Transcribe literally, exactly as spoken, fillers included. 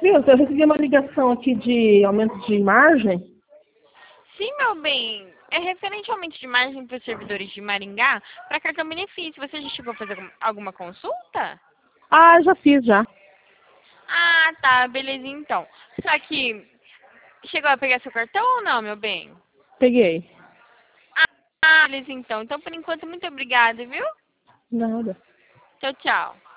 Viu, eu recebi uma ligação aqui de aumento de margem. Sim, meu bem. É referente ao aumento de margem para os servidores de Maringá para cartão benefício. Você já chegou a fazer algum- alguma consulta? Ah, já fiz já. Ah, tá. Beleza, então. Só que chegou a pegar seu cartão ou não, meu bem? Peguei. Ah, beleza, então. Então, por enquanto, muito obrigada, viu? Nada. Tchau, tchau.